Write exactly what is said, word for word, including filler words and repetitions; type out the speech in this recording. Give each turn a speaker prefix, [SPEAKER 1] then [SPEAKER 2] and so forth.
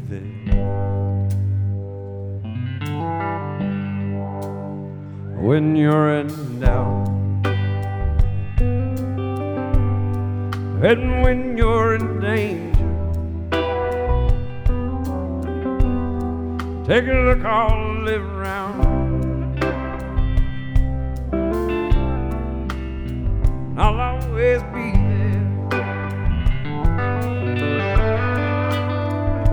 [SPEAKER 1] baby. When you're in doubt, and when you're in danger, take a look all live around. I'll always be